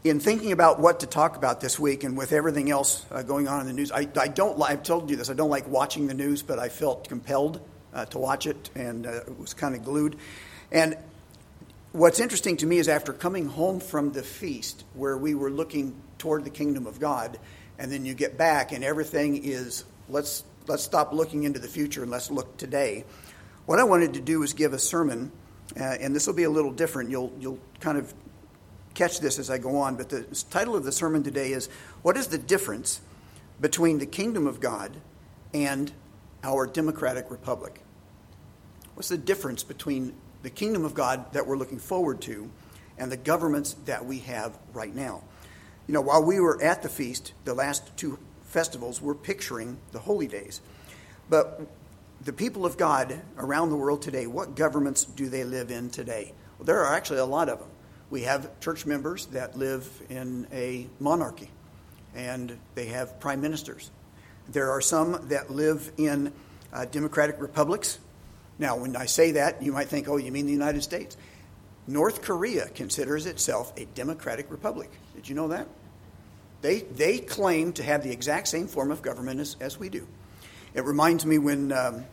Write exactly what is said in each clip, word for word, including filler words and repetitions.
in thinking about what to talk about this week, and with everything else uh, going on in the news, I, I don't. Li- I've told you this. I don't like watching the news, but I felt compelled uh, to watch it, and uh, was kind of glued. And what's interesting to me is after coming home from the feast, where we were looking toward the kingdom of God, and then you get back, and everything is let's let's stop looking into the future and let's look today. What I wanted to do is give a sermon, uh, and this will be a little different. You'll you'll kind of catch this as I go on, but the title of the sermon today is, what is the difference between the kingdom of God and our democratic republic? What's the difference between the kingdom of God that we're looking forward to and the governments that we have right now? You know, while we were at the feast, the last two festivals, we're picturing the holy days. But the people of God around the world today, what governments do they live in today? Well, there are actually a lot of them. We have church members that live in a monarchy, and they have prime ministers. There are some that live in uh, democratic republics. Now, when I say that, you might think, oh, you mean the United States? North Korea considers itself a democratic republic. Did you know that? They they claim to have the exact same form of government as, as we do. It reminds me when, um,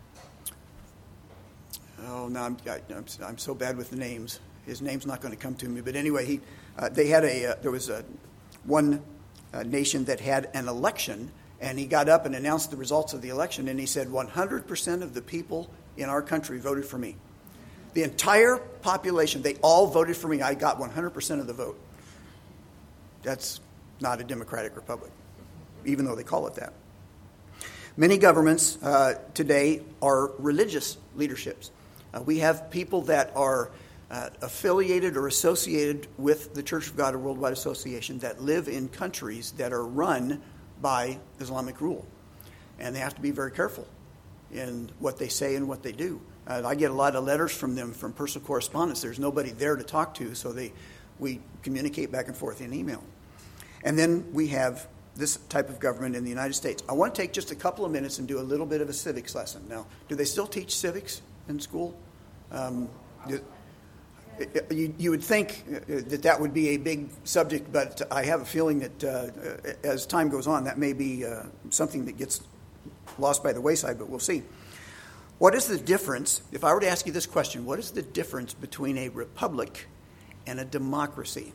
oh, no, I'm, I, I'm, I'm so bad with the names. His name's not going to come to me, but anyway, he uh, they had a uh, there was a one uh, nation that had an election, and he got up and announced the results of the election, and he said one hundred percent of the people in our country voted for me. The entire population, they all voted for me. I got one hundred percent of the vote. That's not a democratic republic, even though they call it that. Many governments uh, today are religious leaderships. Uh, we have people that are Uh, affiliated or associated with the Church of God or Worldwide Association that live in countries that are run by Islamic rule. And they have to be very careful in what they say and what they do. Uh, I get a lot of letters from them from personal correspondence. There's nobody there to talk to, so they we communicate back and forth in email. And then we have this type of government in the United States. I want to take just a couple of minutes and do a little bit of a civics lesson. Now, do they still teach civics in school? Um, do, You, you would think that that would be a big subject, but I have a feeling that uh, as time goes on, that may be uh, something that gets lost by the wayside, but we'll see. What is the difference, if I were to ask you this question, what is the difference between a republic and a democracy?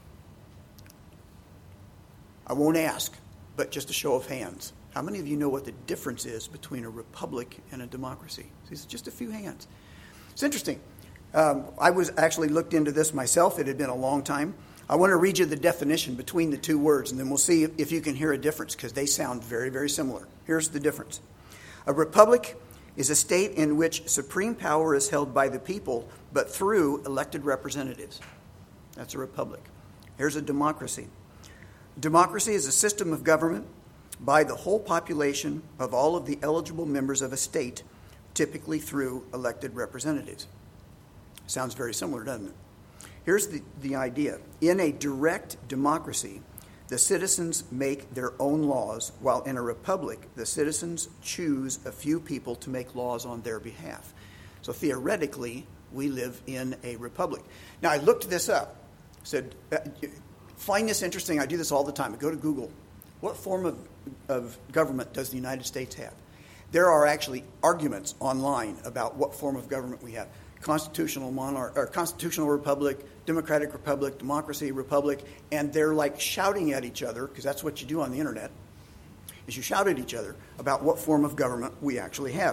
I won't ask, but just a show of hands. How many of you know what the difference is between a republic and a democracy? It's just a few hands. It's interesting. Um, I was actually looked into this myself. It had been a long time. I want to read you the definition between the two words, and then we'll see if, if you can hear a difference, because they sound very, very similar. Here's the difference. A republic is a state in which supreme power is held by the people, but through elected representatives. That's a republic. Here's a democracy. Democracy is a system of government by the whole population of all of the eligible members of a state, typically through elected representatives. Sounds very similar, doesn't it? Here's the, the idea. In a direct democracy, the citizens make their own laws, while in a republic, the citizens choose a few people to make laws on their behalf. So theoretically, we live in a republic. Now, I looked this up. Said, find this interesting. I do this all the time. I go to Google. What form of, of government does the United States have? There are actually arguments online about what form of government we have. Constitutional monarch or constitutional republic, democratic republic, democracy republic, and they're like shouting at each other, because that's what you do on the internet, is you shout at each other about what form of government we actually have.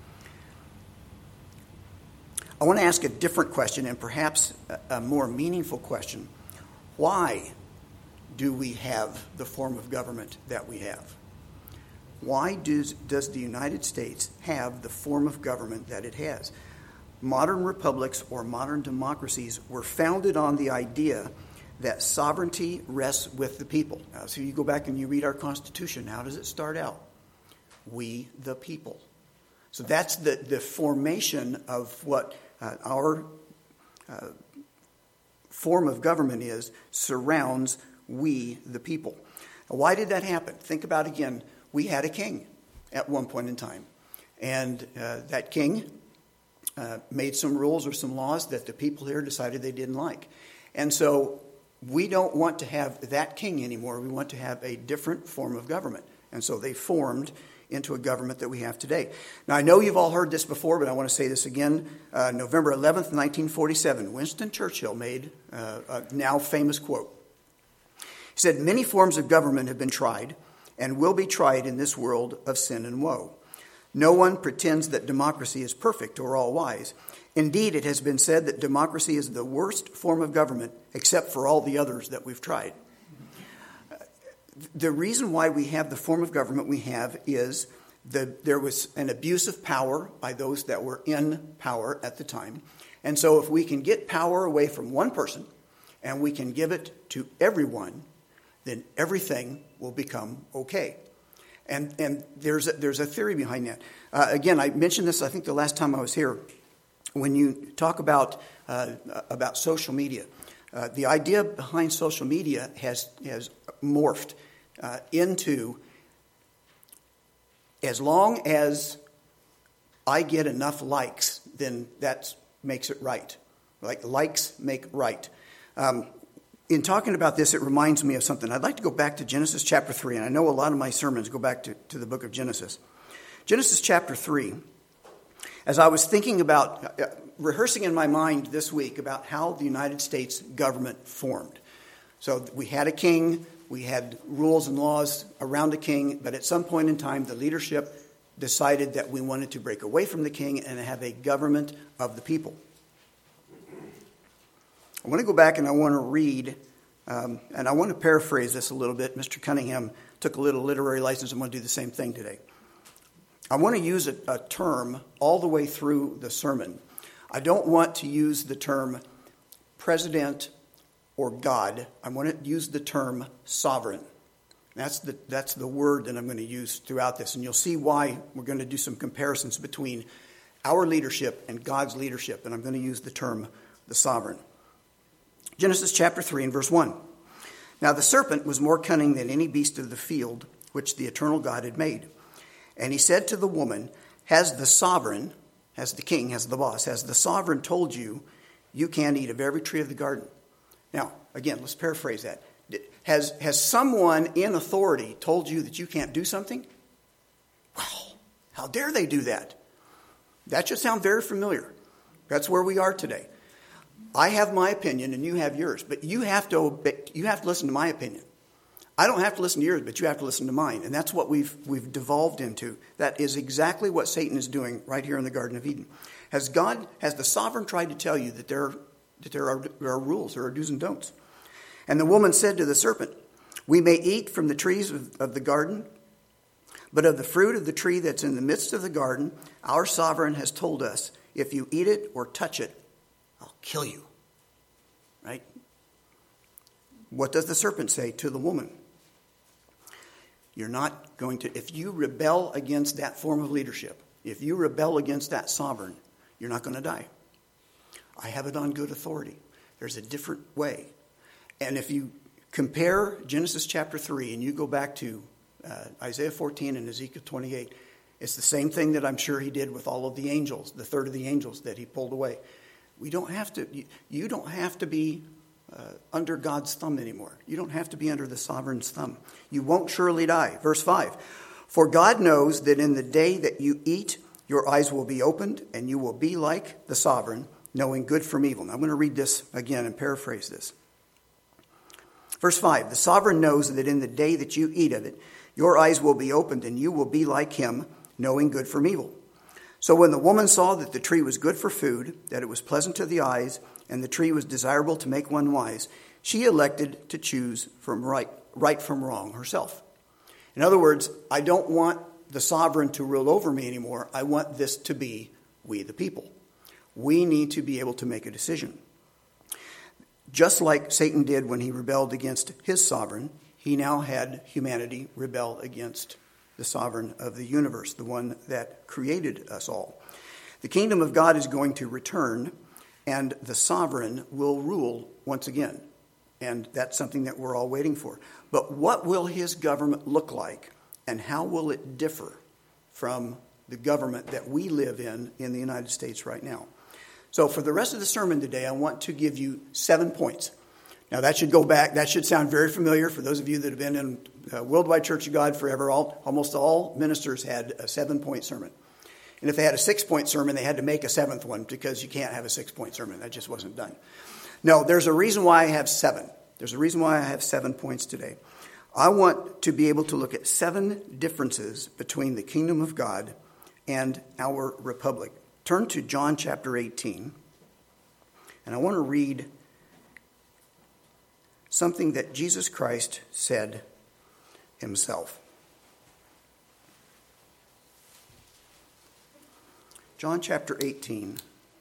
I want to ask a different question, and perhaps a, a more meaningful question. Why do we have the form of government that we have? Why does, does the United States have the form of government that it has? Modern republics or modern democracies were founded on the idea that sovereignty rests with the people. Now, so you go back and you read our Constitution. How does it start out? We the people. So that's the, the formation of what uh, our uh, form of government is, surrounds we the people. Now, why did that happen? Think about again. We had a king at one point in time. And uh, that king Uh, made some rules or some laws that the people here decided they didn't like. And so we don't want to have that king anymore. We want to have a different form of government. And so they formed into a government that we have today. Now, I know you've all heard this before, but I want to say this again. Uh, November eleventh, nineteen forty-seven, Winston Churchill made uh, a now famous quote. He said, "Many forms of government have been tried and will be tried in this world of sin and woe. No one pretends that democracy is perfect or all-wise. Indeed, it has been said that democracy is the worst form of government except for all the others that we've tried." The reason why we have the form of government we have is the, there was an abuse of power by those that were in power at the time. And so if we can get power away from one person and we can give it to everyone, then everything will become okay. And and there's a, there's a theory behind that. Uh, again, I mentioned this, I think, the last time I was here. When you talk about uh, about social media, uh, the idea behind social media has has morphed uh, into, as long as I get enough likes, then that makes it right. Like likes make right. Um, in talking about this, it reminds me of something. I'd like to go back to Genesis chapter three, and I know a lot of my sermons go back to, to the book of Genesis. Genesis chapter three, as I was thinking about, uh, rehearsing in my mind this week about how the United States government formed. So we had a king, we had rules and laws around a king, but at some point in time, the leadership decided that we wanted to break away from the king and have a government of the people. I want to go back and I want to read, um, and I want to paraphrase this a little bit. Mister Cunningham took a little literary license. I'm going to do the same thing today. I want to use a, a term all the way through the sermon. I don't want to use the term president or God. I want to use the term sovereign. That's the, that's the word that I'm going to use throughout this. And you'll see why we're going to do some comparisons between our leadership and God's leadership. And I'm going to use the term the sovereign. Genesis chapter three and verse one. Now the serpent was more cunning than any beast of the field which the eternal God had made. And he said to the woman, has the sovereign, has the king, has the boss, has the sovereign told you, you can't eat of every tree of the garden? Now, again, let's paraphrase that. Has, has someone in authority told you that you can't do something? Well, how dare they do that? That should sound very familiar. That's where we are today. I have my opinion and you have yours, but you have to obey, you have to listen to my opinion. I don't have to listen to yours, but you have to listen to mine. And that's what we've we've devolved into. That is exactly what Satan is doing right here in the Garden of Eden. Has God, has the sovereign tried to tell you that there, that there are, there are rules, there are do's and don'ts? And the woman said to the serpent, we may eat from the trees of, of the garden, but of the fruit of the tree that's in the midst of the garden, our sovereign has told us, if you eat it or touch it, I'll kill you. Right? What does the serpent say to the woman? You're not going to, if you rebel against that form of leadership, if you rebel against that sovereign, you're not going to die. I have it on good authority. There's a different way. And if you compare Genesis chapter three and you go back to uh, Isaiah fourteen and Ezekiel twenty-eight, it's the same thing that I'm sure he did with all of the angels, the third of the angels that he pulled away. We don't have to, you, you don't have to be uh, under God's thumb anymore. You don't have to be under the sovereign's thumb. You won't surely die. Verse five, for God knows that in the day that you eat, your eyes will be opened and you will be like the sovereign, knowing good from evil. Now I'm going to read this again and paraphrase this. Verse five, the sovereign knows that in the day that you eat of it, your eyes will be opened and you will be like him, knowing good from evil. So when the woman saw that the tree was good for food, that it was pleasant to the eyes, and the tree was desirable to make one wise, she elected to choose from right, right from wrong herself. In other words, I don't want the sovereign to rule over me anymore. I want this to be we the people. We need to be able to make a decision. Just like Satan did when he rebelled against his sovereign, he now had humanity rebel against the sovereign of the universe, the one that created us all. The kingdom of God is going to return, and the sovereign will rule once again. And that's something that we're all waiting for. But what will his government look like, and how will it differ from the government that we live in in the United States right now? So for the rest of the sermon today, I want to give you seven points Now, that should go back, that should sound very familiar for those of you that have been in uh, Worldwide Church of God forever. All, almost all ministers had a seven-point sermon. And if they had a six-point sermon, they had to make a seventh one because you can't have a six-point sermon. That just wasn't done. No, there's a reason why I have seven. There's a reason why I have seven points today. I want to be able to look at seven differences between the kingdom of God and our republic. Turn to John chapter eighteen, and I want to read something that Jesus Christ said himself. John chapter eighteen,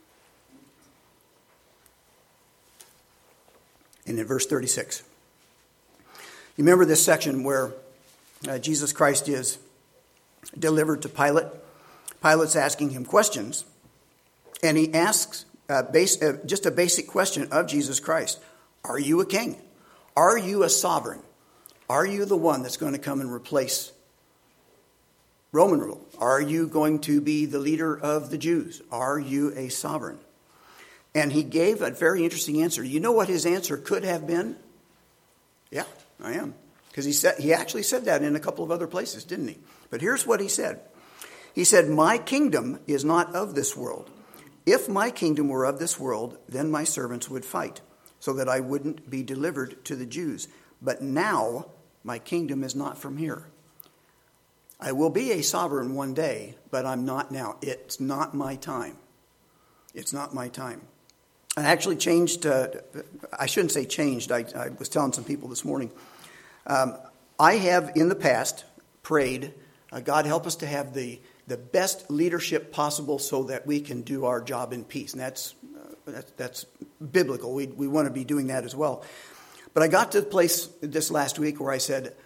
and in verse thirty-six. You remember this section where uh, Jesus Christ is delivered to Pilate. Pilate's asking him questions, and he asks uh, base, uh, just a basic question of Jesus Christ. Are you a king? Are you a sovereign? Are you the one that's going to come and replace Roman rule? Are you going to be the leader of the Jews? Are you a sovereign? And he gave a very interesting answer. You know what his answer could have been? Yeah, I am. Because he said he actually said that in a couple of other places, didn't he? But here's what he said. He said, my kingdom is not of this world. If my kingdom were of this world, then my servants would fight, so that I wouldn't be delivered to the Jews. But now my kingdom is not from here. I will be a sovereign one day, but I'm not now. It's not my time. It's not my time. I actually changed, uh, I shouldn't say changed, I, I was telling some people this morning. Um, I have in the past prayed, uh, God help us to have the, the best leadership possible so that we can do our job in peace. And that's uh, that's, that's biblical. We, we want to be doing that as well. But I got to the place this last week where I said,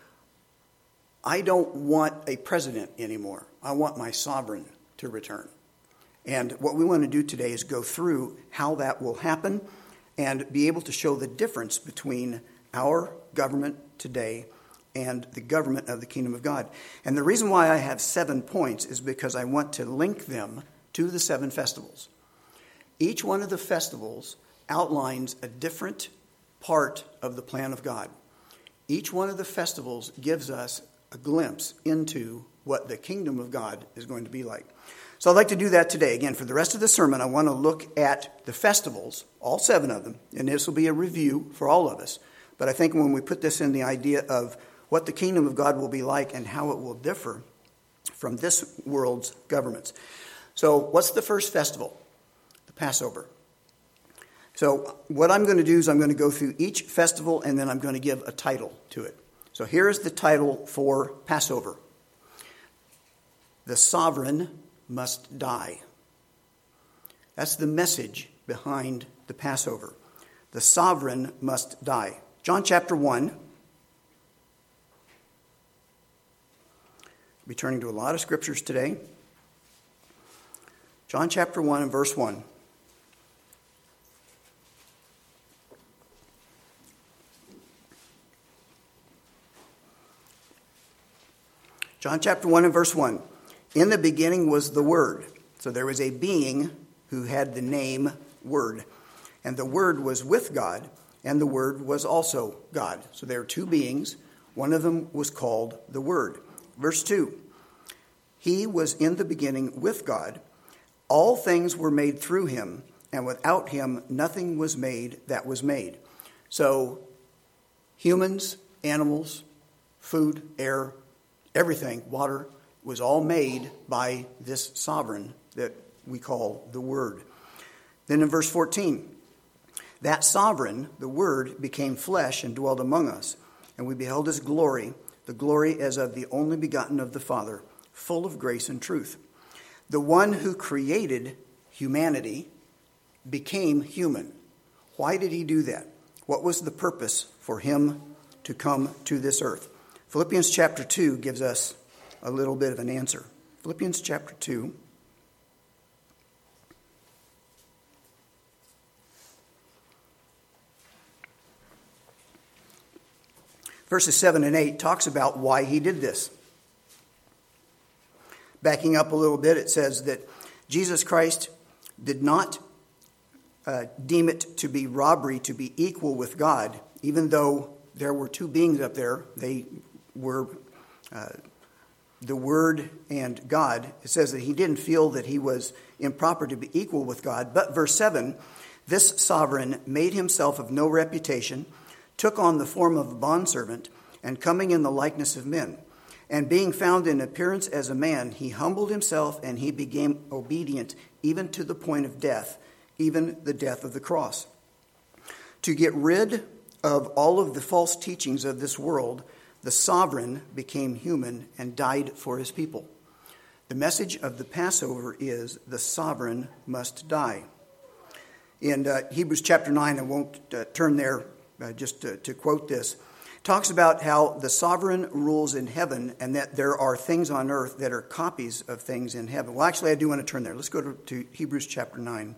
I don't want a president anymore. I want my sovereign to return. And what we want to do today is go through how that will happen and be able to show the difference between our government today and the government of the kingdom of God. And the reason why I have seven points is because I want to link them to the seven festivals. Each one of the festivals outlines a different part of the plan of God. Each one of the festivals gives us a glimpse into what the kingdom of God is going to be like. So I'd like to do that today. Again, for the rest of the sermon, I want to look at the festivals, all seven of them, and this will be a review for all of us. But I think when we put this in the idea of what the kingdom of God will be like and how it will differ from this world's governments. So what's the first festival? The Passover. So what I'm going to do is I'm going to go through each festival and then I'm going to give a title to it. So here is the title for Passover. The sovereign must die. That's the message behind the Passover. The sovereign must die. John chapter one. We'll be turning to a lot of scriptures today. John chapter one and verse one. John chapter one and verse one. In the beginning was the Word. So there was a being who had the name Word. And the Word was with God, and the Word was also God. So there are two beings. One of them was called the Word. Verse two. He was in the beginning with God. All things were made through him, and without him nothing was made that was made. So humans, animals, food, air, everything, water, was all made by this sovereign that we call the Word. Then in verse fourteen, that sovereign, the Word, became flesh and dwelt among us, and we beheld his glory, the glory as of the only begotten of the Father, full of grace and truth. The one who created humanity became human. Why did he do that? What was the purpose for him to come to this earth? Philippians chapter two gives us a little bit of an answer. Philippians chapter two. Verses seven and eight talks about why he did this. Backing up a little bit, it says that Jesus Christ did not uh, deem it to be robbery to be equal with God, even though there were two beings up there, they were uh, the Word and God. It says that he didn't feel that he was improper to be equal with God. But verse seven, this sovereign made himself of no reputation, took on the form of a bondservant, and coming in the likeness of men, and being found in appearance as a man, he humbled himself, and he became obedient even to the point of death, even the death of the cross. To get rid of all of the false teachings of this world, the sovereign became human and died for his people. The message of the Passover is the sovereign must die. In uh, Hebrews chapter nine, I won't uh, turn there uh, just to, to quote this, talks about how the sovereign rules in heaven and that there are things on earth that are copies of things in heaven. Well, actually, I do want to turn there. Let's go to, to Hebrews chapter nine.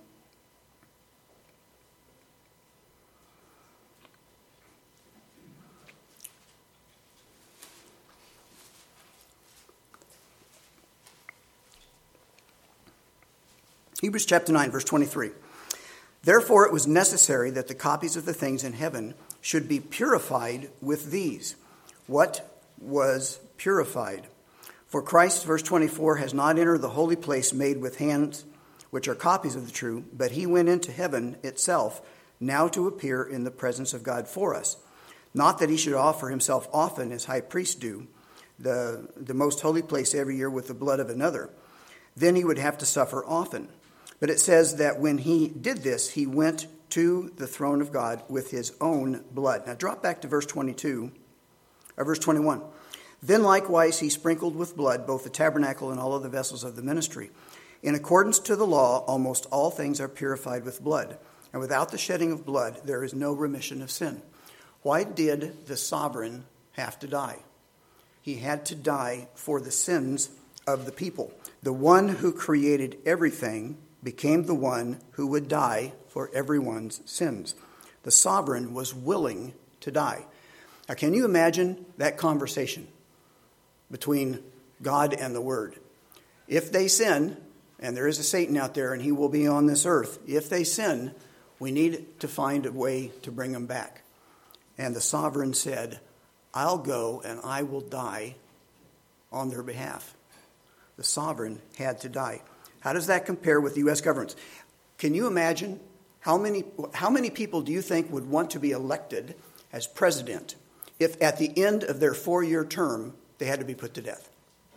Hebrews chapter nine, verse twenty-three. Therefore it was necessary that the copies of the things in heaven should be purified with these. What was purified? For Christ, verse twenty-four, has not entered the holy place made with hands, which are copies of the true, but he went into heaven itself, now to appear in the presence of God for us. Not that he should offer himself often as high priests do, the, the most holy place every year with the blood of another. Then he would have to suffer often. But it says that when he did this, he went to the throne of God with his own blood. Now drop back to verse twenty-two, or verse twenty-one. Then likewise he sprinkled with blood both the tabernacle and all of the vessels of the ministry. In accordance to the law, almost all things are purified with blood. And without the shedding of blood, there is no remission of sin. Why did the sovereign have to die? He had to die for the sins of the people. The one who created everything became the one who would die for everyone's sins. The sovereign was willing to die. Now, can you imagine that conversation between God and the Word? If they sin, and there is a Satan out there and he will be on this earth, if they sin, we need to find a way to bring them back. And the sovereign said, I'll go and I will die on their behalf. The sovereign had to die. How does that compare with the U S government? Can you imagine how many how many people do you think would want to be elected as president if at the end of their four-year term they had to be put to death?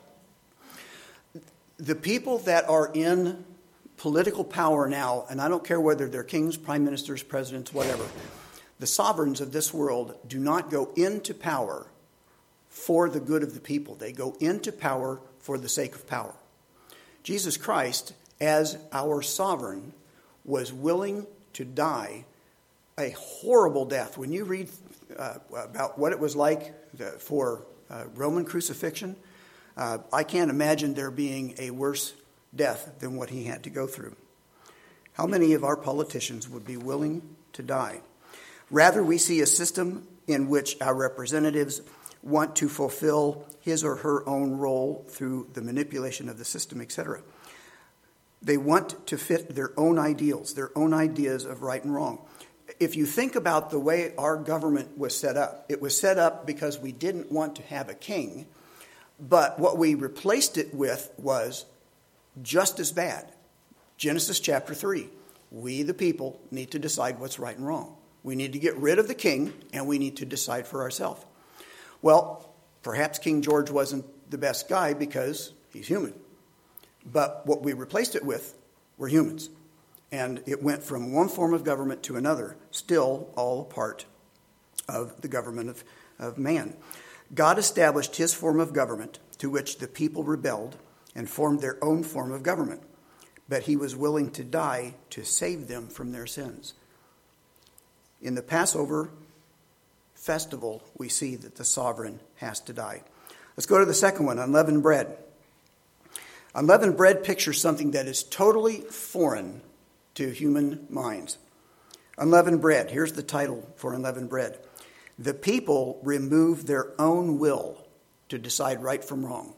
The people that are in political power now, and I don't care whether they're kings, prime ministers, presidents, whatever, the sovereigns of this world do not go into power for the good of the people. They go into power for the sake of power. Jesus Christ, as our sovereign, was willing to die a horrible death. When you read uh, about what it was like for uh, Roman crucifixion, uh, I can't imagine there being a worse death than what he had to go through. How many of our politicians would be willing to die? Rather, we see a system in which our representatives want to fulfill his or her own role through the manipulation of the system, et cetera. They want to fit their own ideals, their own ideas of right and wrong. If you think about the way our government was set up, it was set up because we didn't want to have a king, but what we replaced it with was just as bad. Genesis chapter three. We, the people, need to decide what's right and wrong. We need to get rid of the king, and we need to decide for ourselves. Well, perhaps King George wasn't the best guy because he's human. But what we replaced it with were humans. And it went from one form of government to another, still all a part of the government of, of man. God established his form of government, to which the people rebelled and formed their own form of government. But he was willing to die to save them from their sins. In the Passover festival, we see that the sovereign has to die. Let's go to the second one, unleavened bread. Unleavened bread pictures something that is totally foreign to human minds. Unleavened bread, here's the title for unleavened bread. The people remove their own will to decide right from wrong.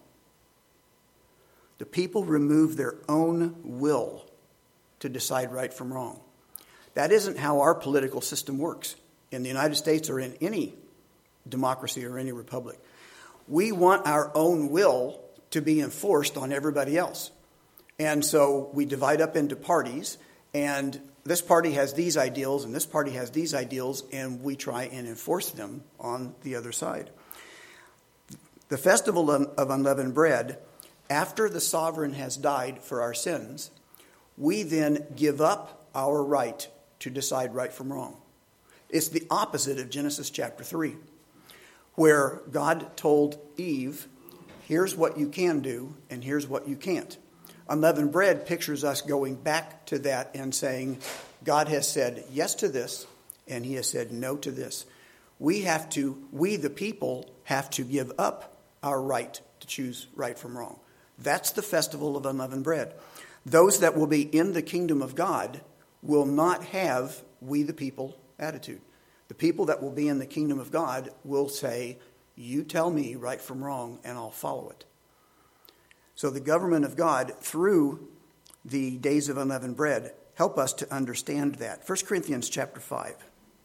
The people remove their own will to decide right from wrong. That isn't how our political system works. in the United States or in any democracy or any republic. We want our own will to be enforced on everybody else. And so we divide up into parties, and this party has these ideals and this party has these ideals, and we try and enforce them on the other side. The festival of unleavened bread, after the sovereign has died for our sins, we then give up our right to decide right from wrong. It's the opposite of Genesis chapter three, where God told Eve, here's what you can do and here's what you can't. Unleavened bread pictures us going back to that and saying, God has said yes to this and he has said no to this. We have to, we the people, have to give up our right to choose right from wrong. That's the festival of unleavened bread. Those that will be in the kingdom of God will not have we the people attitude. The people that will be in the kingdom of God will say, you tell me right from wrong and I'll follow it. So the government of God, through the days of unleavened bread, help us to understand that. First Corinthians chapter five.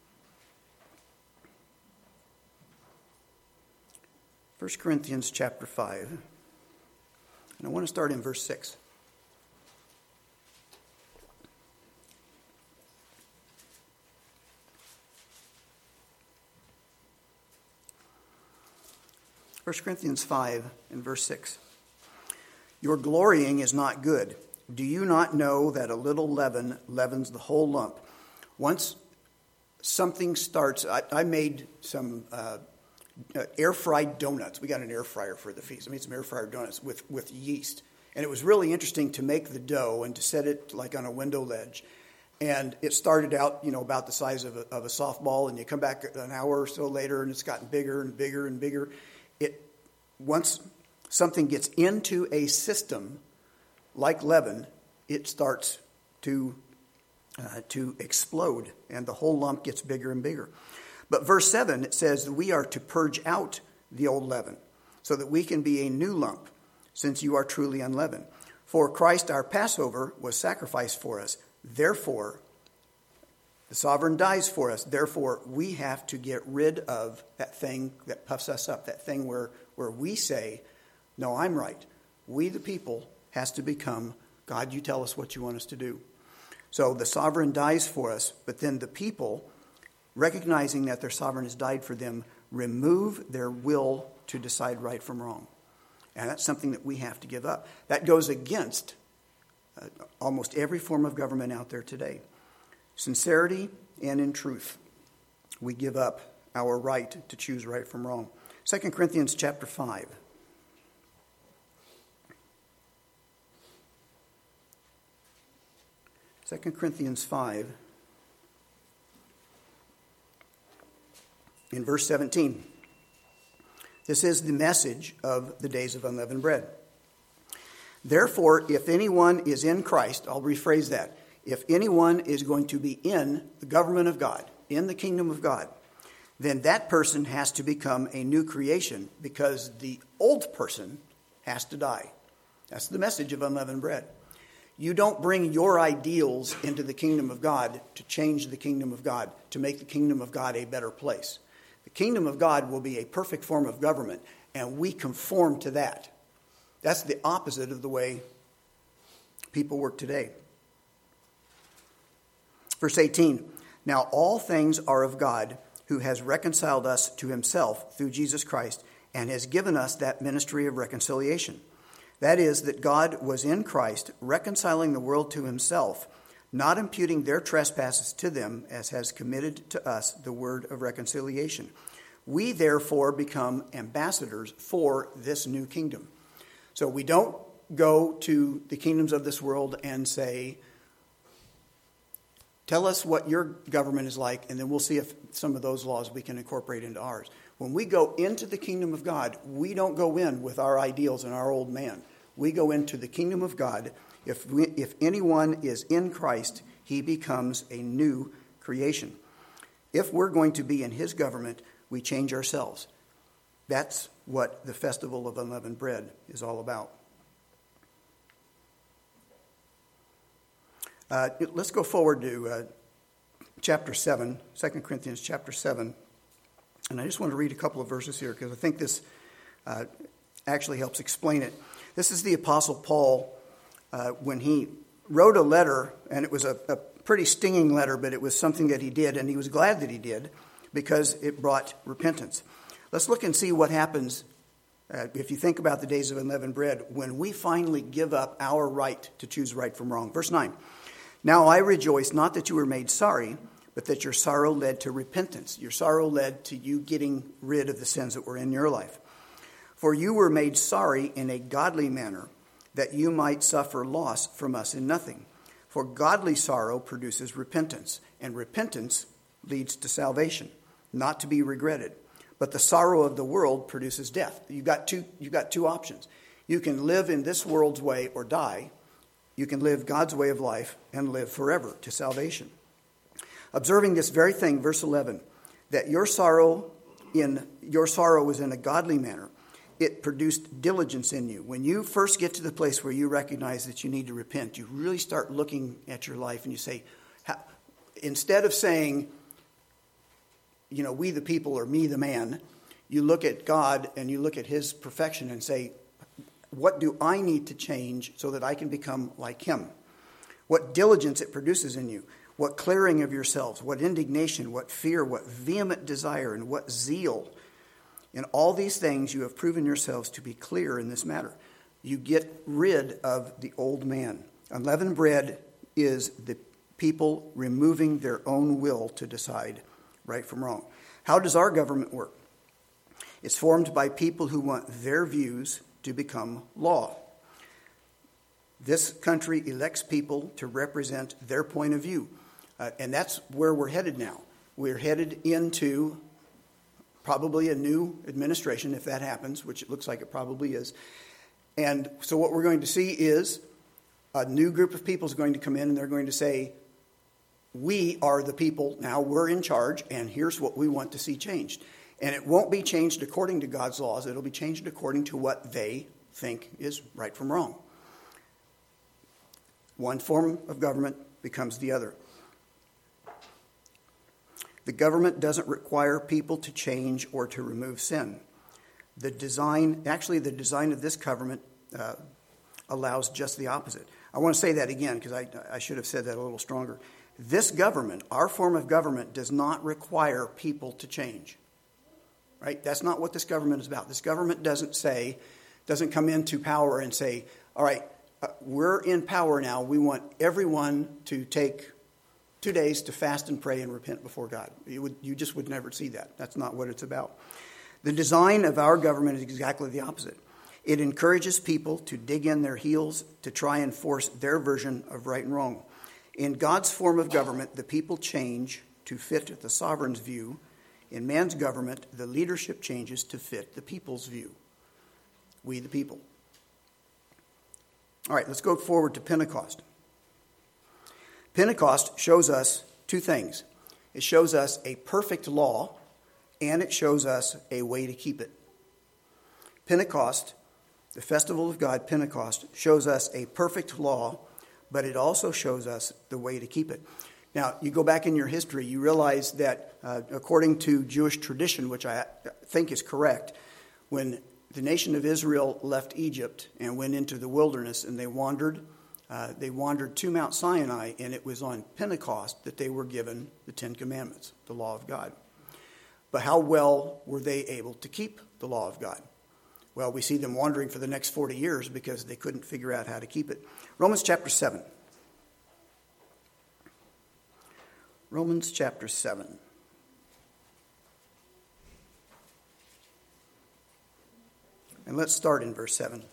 First Corinthians chapter five. And I want to start in verse six. First Corinthians five and verse six. Your glorying is not good. Do you not know that a little leaven leavens the whole lump? Once something starts, I, I made some uh, uh, air-fried donuts. We got an air fryer for the feast. I made some air-fried donuts with, with yeast. And it was really interesting to make the dough and to set it like on a window ledge. And it started out, you know, about the size of a, of a softball, and you come back an hour or so later, and it's gotten bigger and bigger and bigger. It once something gets into a system like leaven, it starts to uh, to explode, and the whole lump gets bigger and bigger. But verse seven, it says that we are to purge out the old leaven, so that we can be a new lump, since you are truly unleavened. For Christ our Passover was sacrificed for us. Therefore, the sovereign dies for us. Therefore, we have to get rid of that thing that puffs us up, that thing where, where we say, no, I'm right. We, the people, has to become, God, you tell us what you want us to do. So the sovereign dies for us, but then the people, recognizing that their sovereign has died for them, remove their will to decide right from wrong. And that's something that we have to give up. That goes against uh, almost every form of government out there today. Sincerity and in truth, we give up our right to choose right from wrong. Second Corinthians chapter five. Second Corinthians five, in verse seventeen. This is the message of the days of unleavened bread. Therefore, if anyone is in Christ, I'll rephrase that. If anyone is going to be in the government of God, in the kingdom of God, then that person has to become a new creation, because the old person has to die. That's the message of unleavened bread. You don't bring your ideals into the kingdom of God to change the kingdom of God, to make the kingdom of God a better place. The kingdom of God will be a perfect form of government, and we conform to that. That's the opposite of the way people work today. Verse eighteen, now all things are of God, who has reconciled us to himself through Jesus Christ, and has given us that ministry of reconciliation. That is, that God was in Christ, reconciling the world to himself, not imputing their trespasses to them, as has committed to us the word of reconciliation. We therefore become ambassadors for this new kingdom. So we don't go to the kingdoms of this world and say, tell us what your government is like, and then we'll see if some of those laws we can incorporate into ours. When we go into the kingdom of God, we don't go in with our ideals and our old man. We go into the kingdom of God. If we, if anyone is in Christ, he becomes a new creation. If we're going to be in his government, we change ourselves. That's what the festival of unleavened bread is all about. Uh, let's go forward to uh, chapter seven, Second Corinthians chapter seven. And I just want to read a couple of verses here because I think this uh, actually helps explain it. This is the Apostle Paul uh, when he wrote a letter, and it was a, a pretty stinging letter, but it was something that he did, and he was glad that he did because it brought repentance. Let's look and see what happens uh, if you think about the days of unleavened bread when we finally give up our right to choose right from wrong. Verse nine. Now I rejoice not that you were made sorry, but that your sorrow led to repentance. Your sorrow led to you getting rid of the sins that were in your life. For you were made sorry in a godly manner, that you might suffer loss from us in nothing. For godly sorrow produces repentance, and repentance leads to salvation, not to be regretted. But the sorrow of the world produces death. You've got two, you've got two options. You can live in this world's way or die. You can live God's way of life and live forever to salvation. Observing this very thing, verse eleven, that your sorrow in your sorrow was in a godly manner. It produced diligence in you. When you first get to the place where you recognize that you need to repent, you really start looking at your life and you say, how, instead of saying, you know, we the people or me the man, you look at God and you look at his perfection and say, what do I need to change so that I can become like him? What diligence it produces in you. What clearing of yourselves, what indignation, what fear, what vehement desire, and what zeal. In all these things you have proven yourselves to be clear in this matter. You get rid of the old man. Unleavened bread is the people removing their own will to decide right from wrong. How does our government work? It's formed by people who want their views to become law. This country elects people to represent their point of view. Uh, and that's where we're headed now. We're headed into probably a new administration, if that happens, which it looks like it probably is. And so what we're going to see is a new group of people is going to come in and they're going to say, we are the people, now we're in charge, and here's what we want to see changed. And it won't be changed according to God's laws. It'll be changed according to what they think is right from wrong. One form of government becomes the other. The government doesn't require people to change or to remove sin. The design, actually the design of this government uh, allows just the opposite. I want to say that again because I, I should have said that a little stronger. This government, our form of government, does not require people to change. Right? That's not what this government is about. This government doesn't say, doesn't come into power and say, all right, uh, we're in power now. We want everyone to take two days to fast and pray and repent before God. You would, you just would never see that. That's not what it's about. The design of our government is exactly the opposite. It encourages people to dig in their heels to try and force their version of right and wrong. In God's form of government, the people change to fit the sovereign's view. In man's government, the leadership changes to fit the people's view. We the people. All right, let's go forward to Pentecost. Pentecost shows us two things. It shows us a perfect law, and it shows us a way to keep it. Pentecost, the festival of God, Pentecost, shows us a perfect law, but it also shows us the way to keep it. Now, you go back in your history, you realize that uh, according to Jewish tradition, which I think is correct, when the nation of Israel left Egypt and went into the wilderness and they wandered, uh, they wandered to Mount Sinai, and it was on Pentecost that they were given the Ten Commandments, the law of God. But how well were they able to keep the law of God? Well, we see them wandering for the next forty years because they couldn't figure out how to keep it. Romans chapter seven. Romans chapter seven. And let's start in verse seven.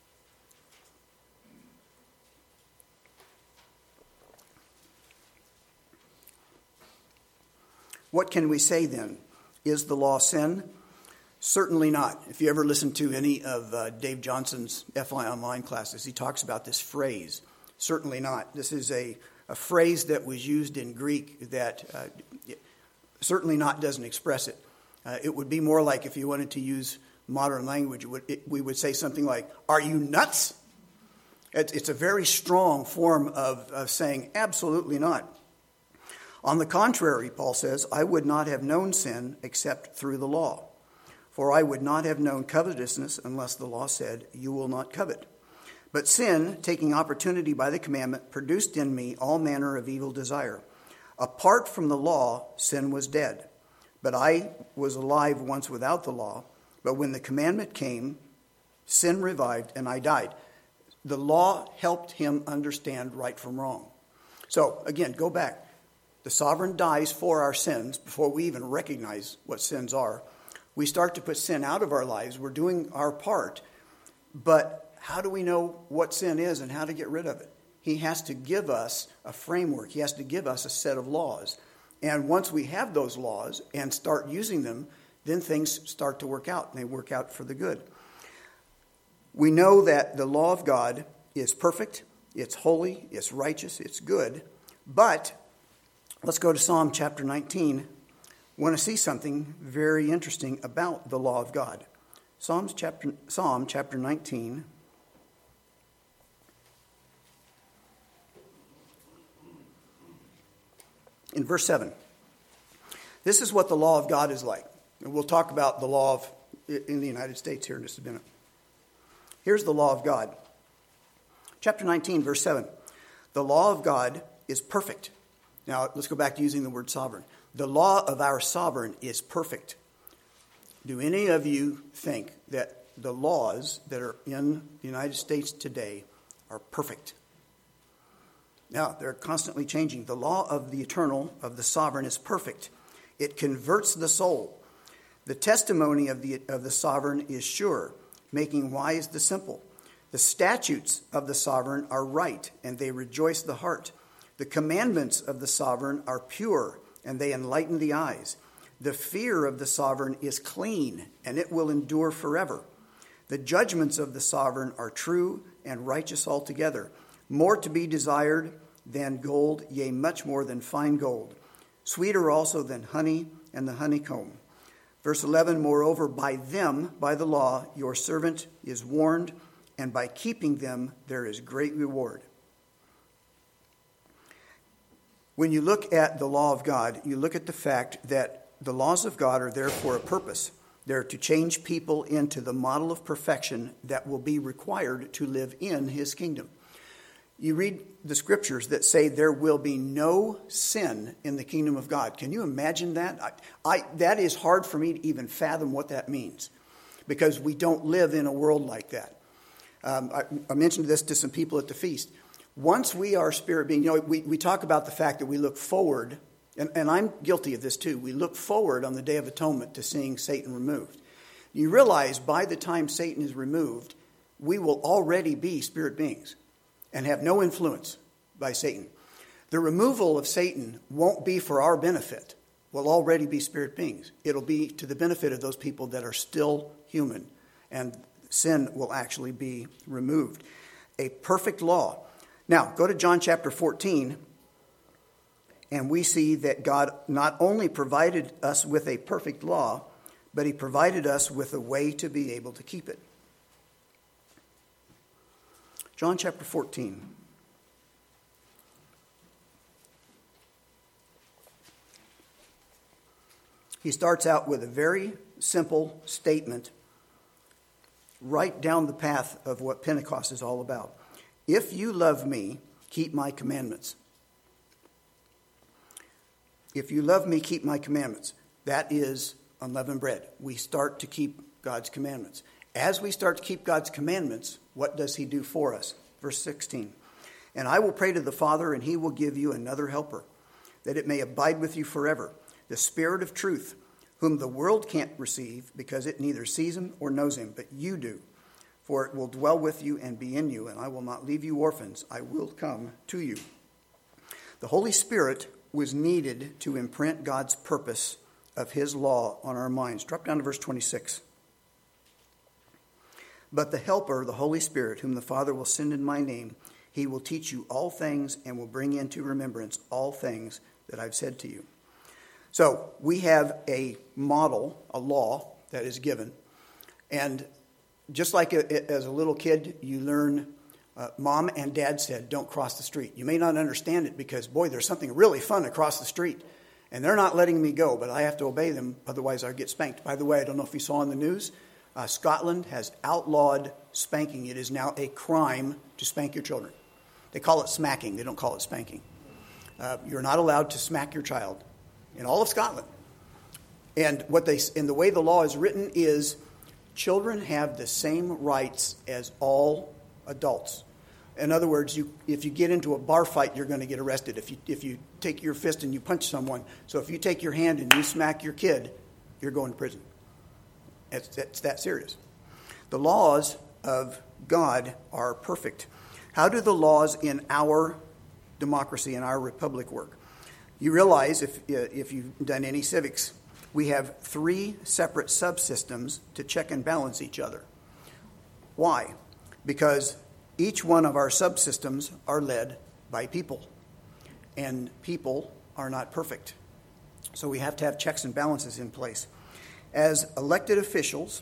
What can we say then? Is the law sin? Certainly not. If you ever listen to any of uh, Dave Johnson's F I Online classes, he talks about this phrase, certainly not. This is a, a phrase that was used in Greek that uh, certainly not doesn't express it. Uh, it would be more like if you wanted to use modern language, it would, it, we would say something like, are you nuts? It, it's a very strong form of, of saying absolutely not. On the contrary, Paul says, I would not have known sin except through the law. For I would not have known covetousness unless the law said, you will not covet. But sin, taking opportunity by the commandment, produced in me all manner of evil desire. Apart from the law, sin was dead. But I was alive once without the law. But when the commandment came, sin revived and I died. The law helped him understand right from wrong. So, again, go back. The sovereign dies for our sins before we even recognize what sins are. We start to put sin out of our lives. We're doing our part. But how do we know what sin is and how to get rid of it? He has to give us a framework. He has to give us a set of laws. And once we have those laws and start using them, then things start to work out, and they work out for the good. We know that the law of God is perfect, it's holy, it's righteous, it's good. But let's go to Psalm chapter nineteen. I want to see something very interesting about the law of God. Psalms chapter, Psalm chapter nineteen. In verse seven. This is what the law of God is like. And we'll talk about the law of in the United States here in just a minute. Here's the law of God. Chapter nineteen, verse seven. The law of God is perfect. Now, let's go back to using the word sovereign. The law of our sovereign is perfect. Do any of you think that the laws that are in the United States today are perfect? Now, they're constantly changing. The law of the eternal, of the sovereign, is perfect. It converts the soul. The testimony of the, of the sovereign is sure, making wise the simple. The statutes of the sovereign are right, and they rejoice the heart. The commandments of the sovereign are pure, and they enlighten the eyes. The fear of the sovereign is clean, and it will endure forever. The judgments of the sovereign are true and righteous altogether, more to be desired than gold, yea, much more than fine gold, sweeter also than honey and the honeycomb. Verse eleven, moreover, by them, by the law, your servant is warned, and by keeping them there is great reward. When you look at the law of God, you look at the fact that the laws of God are there for a purpose. They're to change people into the model of perfection that will be required to live in his kingdom. You read the scriptures that say there will be no sin in the kingdom of God. Can you imagine that? I, I, that is hard for me to even fathom what that means, because we don't live in a world like that. Um, I, I mentioned this to some people at the feast. Once we are spirit being, you know, we, we talk about the fact that we look forward, and, and I'm guilty of this too. We look forward on the Day of Atonement to seeing Satan removed. You realize by the time Satan is removed, we will already be spirit beings and have no influence by Satan. The removal of Satan won't be for our benefit. We'll already be spirit beings. It'll be to the benefit of those people that are still human, and sin will actually be removed. A perfect law. Now, go to John chapter fourteen, and we see that God not only provided us with a perfect law, but he provided us with a way to be able to keep it. John chapter fourteen. He starts out with a very simple statement right down the path of what Pentecost is all about. If you love me, keep my commandments. If you love me, keep my commandments. That is unleavened bread. We start to keep God's commandments. As we start to keep God's commandments, what does he do for us? Verse sixteen. And I will pray to the Father, and he will give you another helper, that it may abide with you forever, the Spirit of truth, whom the world can't receive, because it neither sees him or knows him, but you do. For it will dwell with you and be in you, and I will not leave you orphans. I will come to you. The Holy Spirit was needed to imprint God's purpose of his law on our minds. Drop down to verse twenty-six. But the Helper, the Holy Spirit, whom the Father will send in my name, he will teach you all things and will bring into remembrance all things that I've said to you. So we have a model, a law that is given. And just like a, as a little kid, you learn Uh, Mom and Dad said, don't cross the street. You may not understand it because, boy, there's something really fun across the street. And they're not letting me go, but I have to obey them, otherwise I get spanked. By the way, I don't know if you saw in the news, uh, Scotland has outlawed spanking. It is now a crime to spank your children. They call it smacking. They don't call it spanking. Uh, you're not allowed to smack your child in all of Scotland. And what they, and the way the law is written is children have the same rights as all adults. In other words, you, if you get into a bar fight, you're going to get arrested. If you if you take your fist and you punch someone, so if you take your hand and you smack your kid, you're going to prison. It's, it's that serious. The laws of God are perfect. How do the laws in our democracy, in our republic work? You realize, if if you've done any civics, we have three separate subsystems to check and balance each other. Why? Because each one of our subsystems are led by people, and people are not perfect. So we have to have checks and balances in place. As elected officials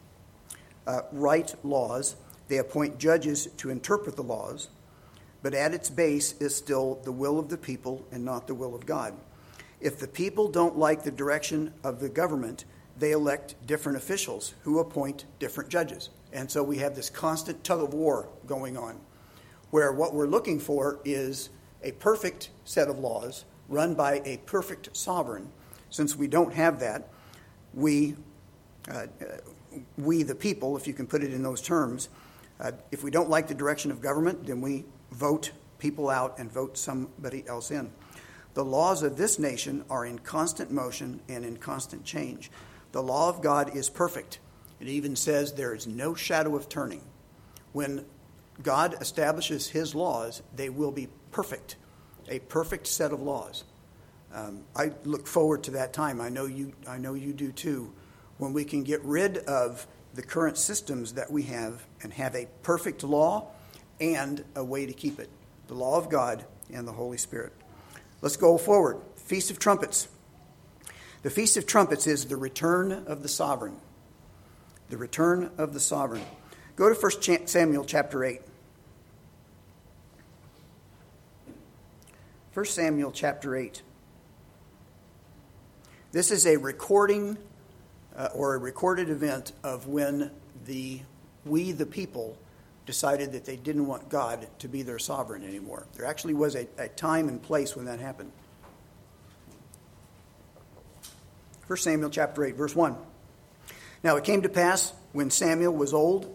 uh, write laws, they appoint judges to interpret the laws, but at its base is still the will of the people and not the will of God. If the people don't like the direction of the government, they elect different officials who appoint different judges. And so we have this constant tug of war going on, where what we're looking for is a perfect set of laws run by a perfect sovereign. Since we don't have that, we, uh, we the people, if you can put it in those terms, uh, if we don't like the direction of government, then we vote people out and vote somebody else in. The laws of this nation are in constant motion and in constant change. The law of God is perfect. It even says there is no shadow of turning. When God establishes his laws, they will be perfect, a perfect set of laws. Um, I look forward to that time. I know you, I know you do too, when we can get rid of the current systems that we have and have a perfect law and a way to keep it. The law of God and the Holy Spirit. Let's go forward. Feast of Trumpets. The Feast of Trumpets is the return of the sovereign. The return of the sovereign. Go to First Samuel chapter eight. First Samuel chapter eight. This is a recording uh, or a recorded event of when the we, the people, decided that they didn't want God to be their sovereign anymore. There actually was a, a time and place when that happened. First Samuel chapter eight, verse one. Now it came to pass when Samuel was old,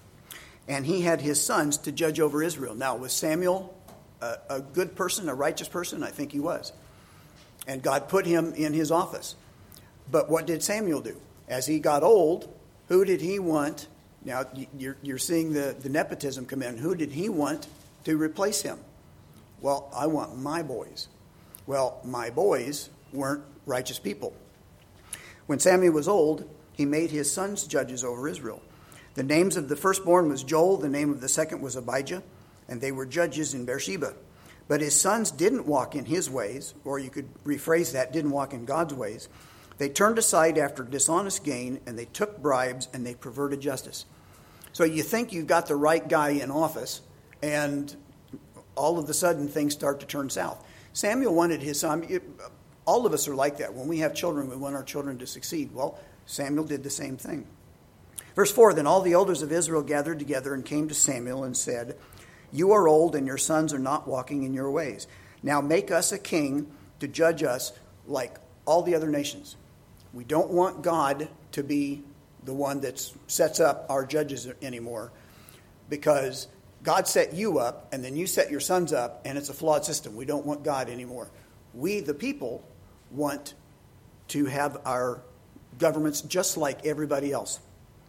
and he had his sons to judge over Israel. Now, was Samuel a, a good person, a righteous person? I think he was. And God put him in his office. But what did Samuel do? As he got old, who did he want? Now, you're, you're seeing the, the nepotism come in. Who did he want to replace him? Well, I want my boys. Well, my boys weren't righteous people. When Samuel was old, he made his sons judges over Israel. The names of the firstborn was Joel, the name of the second was Abijah, and they were judges in Beersheba. But his sons didn't walk in his ways, or you could rephrase that, didn't walk in God's ways. They turned aside after dishonest gain, and they took bribes, and they perverted justice. So you think you've got the right guy in office, and all of a sudden things start to turn south. Samuel wanted his son. All of us are like that. When we have children, we want our children to succeed. Well, Samuel did the same thing. Verse four, then all the elders of Israel gathered together and came to Samuel and said, you are old and your sons are not walking in your ways. Now make us a king to judge us like all the other nations. We don't want God to be the one that sets up our judges anymore, because God set you up and then you set your sons up, and it's a flawed system. We don't want God anymore. We, the people, want to have our governments just like everybody else.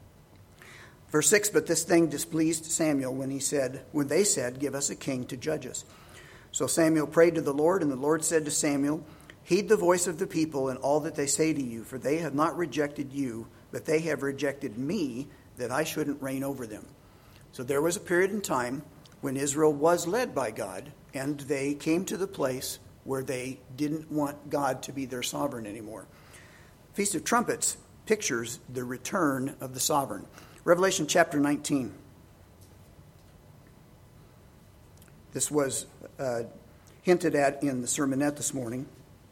Verse six, but this thing displeased Samuel when he said, when they said, give us a king to judge us. So Samuel prayed to the Lord, and the Lord said to Samuel, heed the voice of the people and all that they say to you, for they have not rejected you, but they have rejected me, that I shouldn't reign over them. So there was a period in time when Israel was led by God, and they came to the place where they didn't want God to be their sovereign anymore. Feast of Trumpets pictures the return of the sovereign. Revelation chapter nineteen. This was uh, hinted at in the sermonette this morning,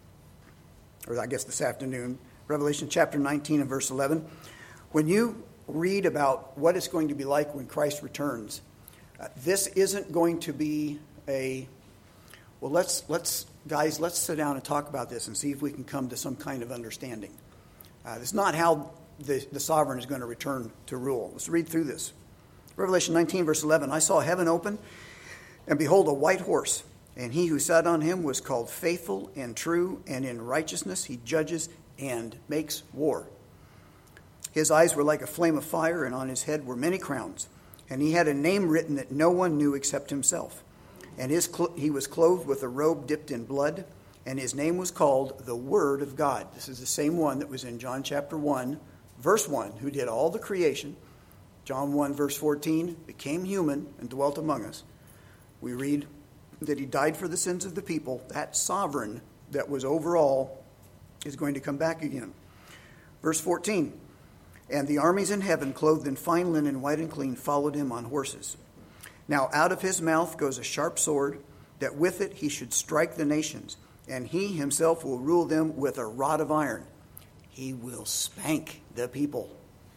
or I guess this afternoon. Revelation chapter nineteen and verse eleven. When you read about what it's going to be like when Christ returns, uh, this isn't going to be a, well, let's, let's, guys, let's sit down and talk about this and see if we can come to some kind of understanding. Uh, it's not how the, the sovereign is going to return to rule. Let's read through this. Revelation nineteen, verse eleven. I saw heaven open, and behold, a white horse, and he who sat on him was called Faithful and True, and in righteousness he judges and makes war. His eyes were like a flame of fire, and on his head were many crowns. And he had a name written that no one knew except himself. And his cl- he was clothed with a robe dipped in blood, and his name was called the Word of God. This is the same one that was in John chapter one, verse one, who did all the creation. John one, verse fourteen, became human and dwelt among us. We read that he died for the sins of the people. That sovereign that was over all is going to come back again. Verse fourteen, and the armies in heaven, clothed in fine linen, white and clean, followed him on horses. Now out of his mouth goes a sharp sword, that with it he should strike the nations, and he himself will rule them with a rod of iron. He will spank the people.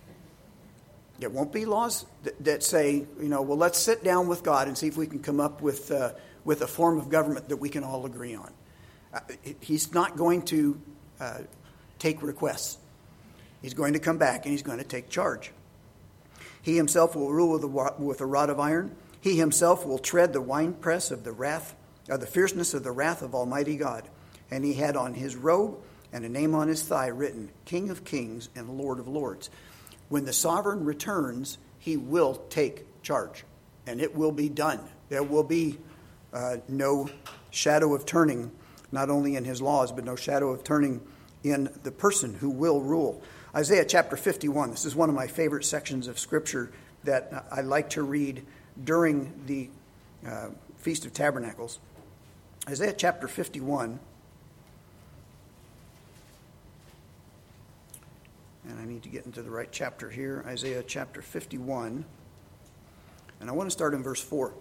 There won't be laws that, that say, you know, well, let's sit down with God and see if we can come up with uh, with a form of government that we can all agree on. Uh, he's not going to uh, take requests. He's going to come back and he's going to take charge. He himself will rule with a, with a rod of iron. He himself will tread the winepress of the wrath, of the fierceness of the wrath of Almighty God. And he had on his robe and a name on his thigh written, King of Kings and Lord of Lords. When the sovereign returns, he will take charge, and it will be done. There will be uh, no shadow of turning, not only in his laws, but no shadow of turning in the person who will rule. Isaiah chapter fifty-one, this is one of my favorite sections of Scripture that I like to read during the uh, Feast of Tabernacles. Isaiah chapter fifty-one. And I need to get into the right chapter here. Isaiah chapter fifty-one. And I want to start in verse four.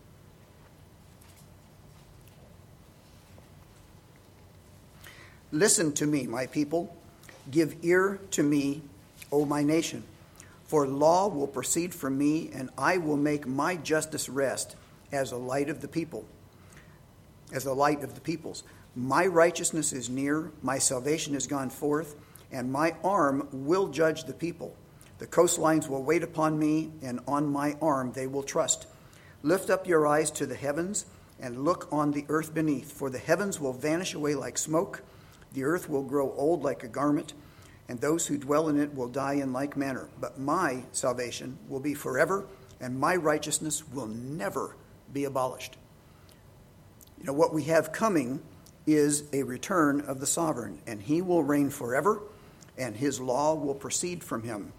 Listen to me, my people. Give ear to me, O my nation. For law will proceed from me, and I will make my justice rest as a light of the people, as the light of the peoples. My righteousness is near, my salvation is gone forth, and my arm will judge the people. The coastlines will wait upon me, and on my arm they will trust. Lift up your eyes to the heavens, and look on the earth beneath, for the heavens will vanish away like smoke, the earth will grow old like a garment, and those who dwell in it will die in like manner. But my salvation will be forever, and my righteousness will never be abolished. You know, what we have coming is a return of the sovereign, and he will reign forever, and his law will proceed from him.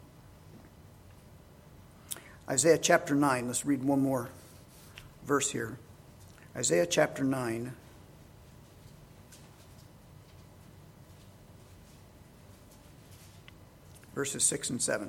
Isaiah chapter nine, let's read one more verse here. Isaiah chapter nine. Verses six and seven.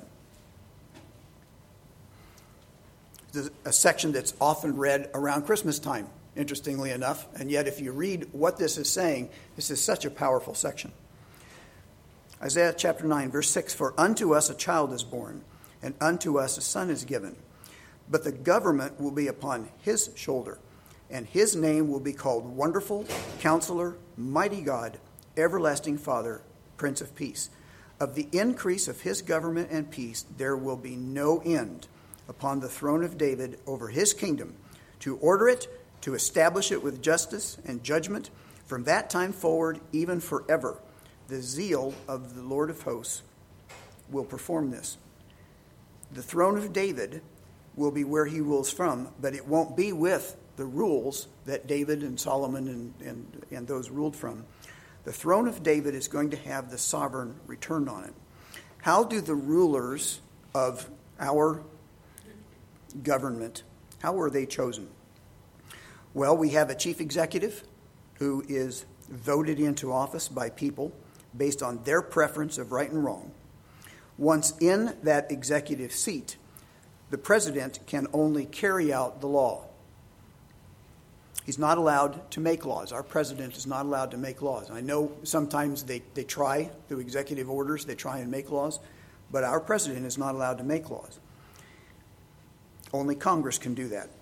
This is a section that's often read around Christmas time, interestingly enough. And yet, if you read what this is saying, this is such a powerful section. Isaiah chapter nine, verse six. For unto us a child is born, and unto us a son is given. But the government will be upon his shoulder, and his name will be called Wonderful, Counselor, Mighty God, Everlasting Father, Prince of Peace. Of the increase of his government and peace, there will be no end upon the throne of David over his kingdom, to order it, to establish it with justice and judgment from that time forward, even forever. The zeal of the Lord of hosts will perform this. The throne of David will be where he rules from, but it won't be with the rules that David and Solomon and, and, and those ruled from. The throne of David is going to have the sovereign returned on it. How do the rulers of our government, how are they chosen? Well, we have a chief executive who is voted into office by people based on their preference of right and wrong. Once in that executive seat, the president can only carry out the law. He's not allowed to make laws. Our president is not allowed to make laws. I know sometimes they, they try through executive orders, they try and make laws, but our president is not allowed to make laws. Only Congress can do that.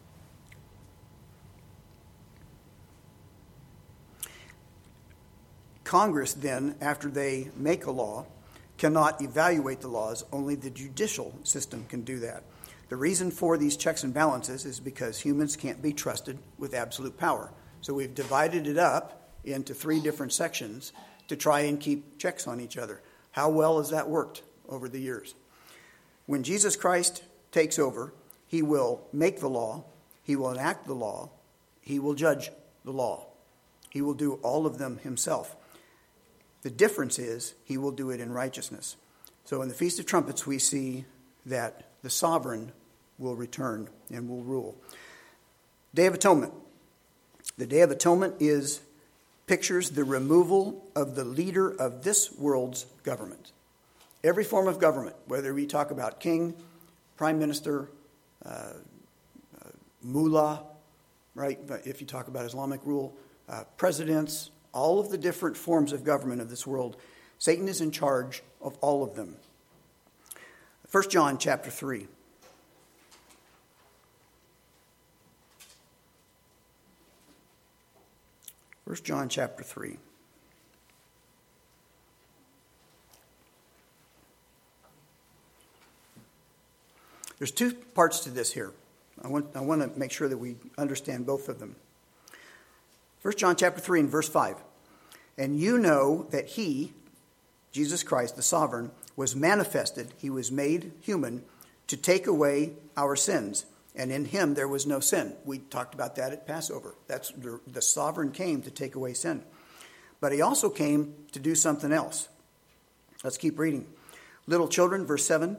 Congress then, after they make a law, cannot evaluate the laws. Only the judicial system can do that. The reason for these checks and balances is because humans can't be trusted with absolute power. So we've divided it up into three different sections to try and keep checks on each other. How well has that worked over the years? When Jesus Christ takes over, he will make the law, he will enact the law, he will judge the law. He will do all of them himself. The difference is he will do it in righteousness. So in the Feast of Trumpets, we see that the sovereign will return and will rule. Day of Atonement. The Day of Atonement is pictures the removal of the leader of this world's government. Every form of government, whether we talk about king, prime minister, uh, uh, mullah, right? If you talk about Islamic rule, uh, presidents, all of the different forms of government of this world, Satan is in charge of all of them. First John chapter three. First John chapter three. There's two parts to this here. I want, I want to make sure that we understand both of them. First John chapter three and verse five. And you know that he, Jesus Christ, the sovereign, was manifested, he was made human, to take away our sins. And in him there was no sin. We talked about that at Passover. That's the, the sovereign came to take away sin. But he also came to do something else. Let's keep reading. Little children, verse seven.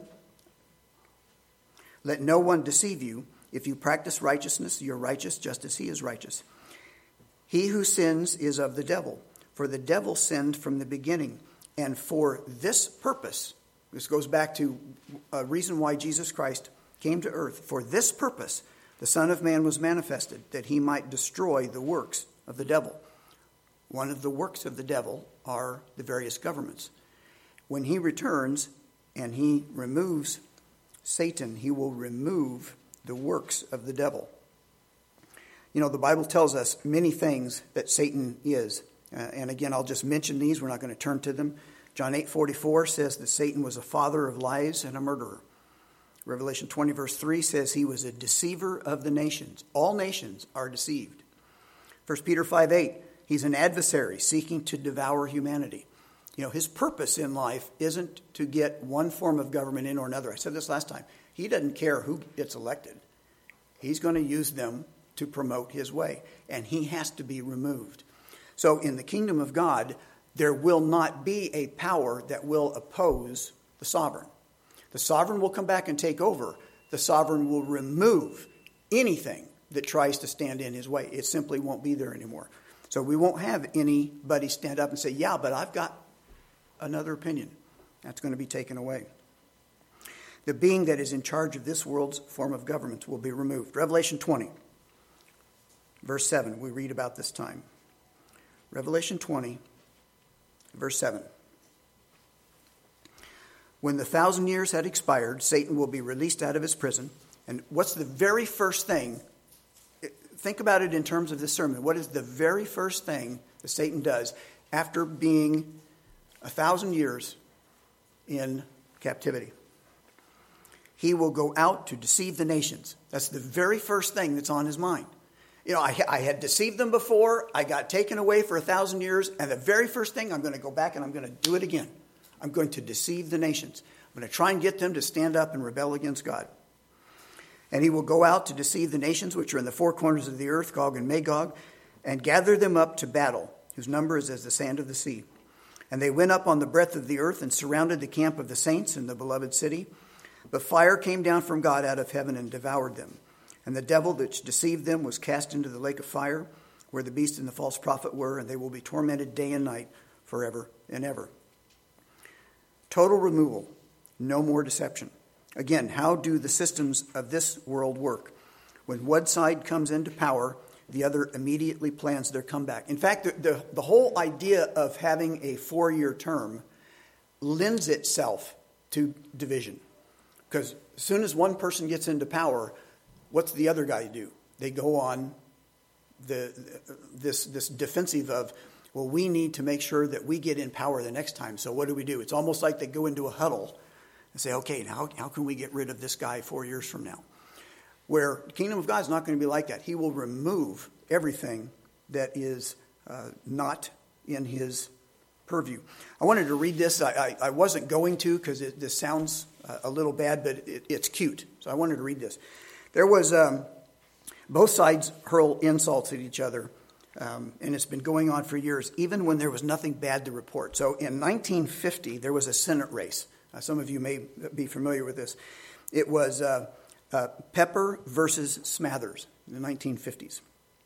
Let no one deceive you. If you practice righteousness, you're righteous just as he is righteous. He who sins is of the devil, for the devil sinned from the beginning. And for this purpose, this goes back to a reason why Jesus Christ came to earth. For this purpose, the Son of Man was manifested, that he might destroy the works of the devil. One of the works of the devil are the various governments. When he returns and he removes Satan, he will remove the works of the devil. You know, the Bible tells us many things that Satan is. Uh, and again, I'll just mention these. We're not going to turn to them. John eight forty-four says that Satan was a father of lies and a murderer. Revelation twenty verse three says he was a deceiver of the nations. All nations are deceived. First Peter five eight, he's an adversary seeking to devour humanity. You know, his purpose in life isn't to get one form of government in or another. I said this last time. He doesn't care who gets elected. He's going to use them to promote his way. And he has to be removed. So in the kingdom of God, there will not be a power that will oppose the sovereign. The sovereign will come back and take over. The sovereign will remove anything that tries to stand in his way. It simply won't be there anymore. So we won't have anybody stand up and say, yeah, but I've got another opinion. That's going to be taken away. The being that is in charge of this world's form of government will be removed. Revelation twenty, verse seven, we read about this time. Revelation twenty, verse seven. When the thousand years had expired, Satan will be released out of his prison. And what's the very first thing? Think about it in terms of this sermon. What is the very first thing that Satan does after being a thousand years in captivity? He will go out to deceive the nations. That's the very first thing that's on his mind. You know, I, I had deceived them before. I got taken away for a thousand years. And the very first thing, I'm going to go back and I'm going to do it again. I'm going to deceive the nations. I'm going to try and get them to stand up and rebel against God. And he will go out to deceive the nations which are in the four corners of the earth, Gog and Magog, and gather them up to battle, whose number is as the sand of the sea. And they went up on the breadth of the earth and surrounded the camp of the saints in the beloved city. But fire came down from God out of heaven and devoured them. And the devil that deceived them was cast into the lake of fire, where the beast and the false prophet were, and they will be tormented day and night forever and ever. Total removal, no more deception. Again, how do the systems of this world work? When one side comes into power, the other immediately plans their comeback. In fact, the, the, the whole idea of having a four-year term lends itself to division. Because as soon as one person gets into power, what's the other guy do? They go on the this this defensive of, well, we need to make sure that we get in power the next time. So what do we do? It's almost like they go into a huddle and say, okay, now how can we get rid of this guy four years from now? Where the kingdom of God is not going to be like that. He will remove everything that is uh, not in his purview. I wanted to read this. I, I, I wasn't going to because this sounds uh, a little bad, but it, it's cute. So I wanted to read this. There was, um, both sides hurl insults at each other, um, and it's been going on for years, even when there was nothing bad to report. So in nineteen fifty, there was a Senate race. Uh, some of you may be familiar with this. It was uh, uh, Pepper versus Smathers in the nineteen fifties.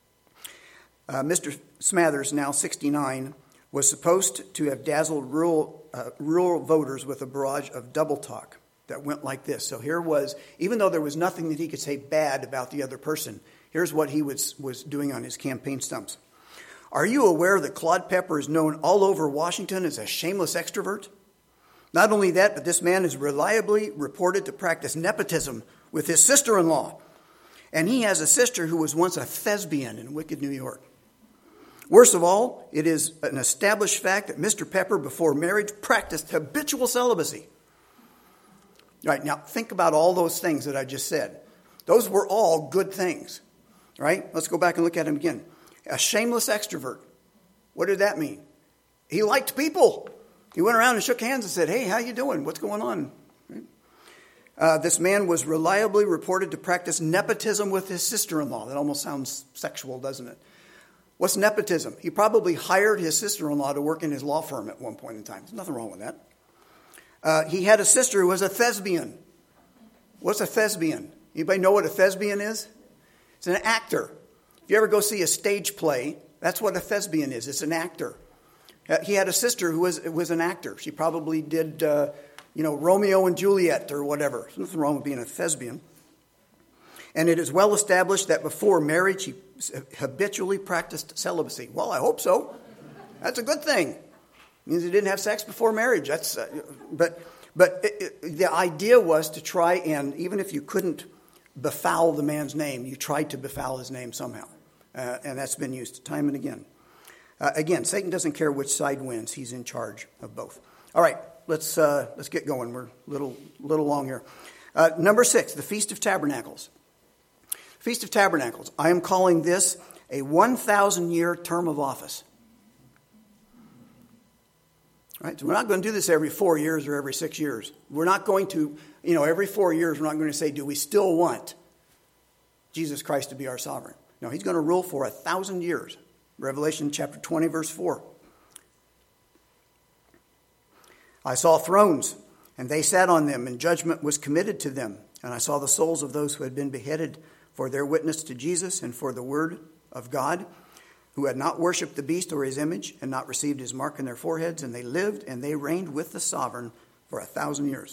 Uh, Mister Smathers, now sixty-nine, was supposed to have dazzled rural, uh, rural voters with a barrage of double talk that went like this. So here was, even though there was nothing that he could say bad about the other person, here's what he was, was doing on his campaign stumps. Are you aware that Claude Pepper is known all over Washington as a shameless extrovert? Not only that, but this man is reliably reported to practice nepotism with his sister-in-law. And he has a sister who was once a thespian in wicked New York. Worst of all, it is an established fact that Mister Pepper, before marriage, practiced habitual celibacy. Right, now think about all those things that I just said. Those were all good things, right? Let's go back and look at him again. A shameless extrovert. What did that mean? He liked people. He went around and shook hands and said, hey, how you doing? What's going on? Right? Uh, this man was reliably reported to practice nepotism with his sister-in-law. That almost sounds sexual, doesn't it? What's nepotism? He probably hired his sister-in-law to work in his law firm at one point in time. There's nothing wrong with that. Uh, he had a sister who was a thespian. What's a thespian? Anybody know what a thespian is? It's an actor. If you ever go see a stage play, that's what a thespian is. It's an actor. Uh, he had a sister who was was an actor. She probably did, uh, you know, Romeo and Juliet or whatever. There's nothing wrong with being a thespian. And it is well established that before marriage, he habitually practiced celibacy. Well, I hope so. That's a good thing. It means he didn't have sex before marriage. That's, uh, but but it, it, the idea was to try and, even if you couldn't befoul the man's name, you tried to befoul his name somehow. Uh, and that's been used time and again. Uh, again, Satan doesn't care which side wins. He's in charge of both. All right, let's uh, let's get going. We're a little, little long here. Uh, number six, the Feast of Tabernacles. Feast of Tabernacles. I am calling this a one thousand year term of office. Right? So we're not going to do this every four years or every six years. We're not going to, you know, every four years we're not going to say, do we still want Jesus Christ to be our sovereign? No, he's going to rule for a thousand years. Revelation chapter twenty, verse four. I saw thrones, and they sat on them, and judgment was committed to them. And I saw the souls of those who had been beheaded for their witness to Jesus and for the word of God, who had not worshipped the beast or his image and not received his mark in their foreheads, and they lived and they reigned with the sovereign for a thousand years.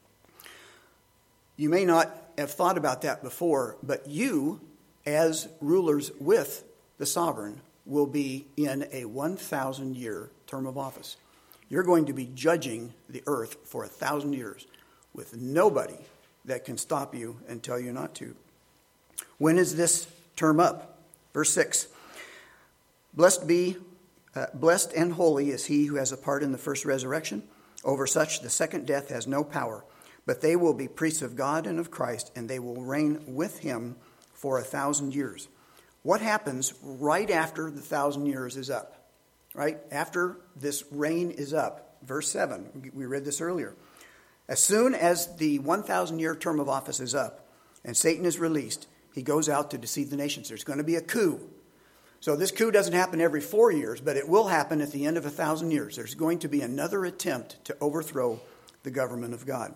You may not have thought about that before, but you, as rulers with the sovereign, will be in a one thousand year term of office. You're going to be judging the earth for a thousand years with nobody that can stop you and tell you not to. When is this term up? Verse six. Blessed be, uh, blessed and holy is he who has a part in the first resurrection. Over such the second death has no power, but they will be priests of God and of Christ, and they will reign with him for a thousand years. What happens right after the thousand years is up? Right? After this reign is up. Verse seven, we read this earlier. As soon as the one thousand year term of office is up and Satan is released, he goes out to deceive the nations. There's going to be a coup. So this coup doesn't happen every four years, but it will happen at the end of a thousand years. There's going to be another attempt to overthrow the government of God.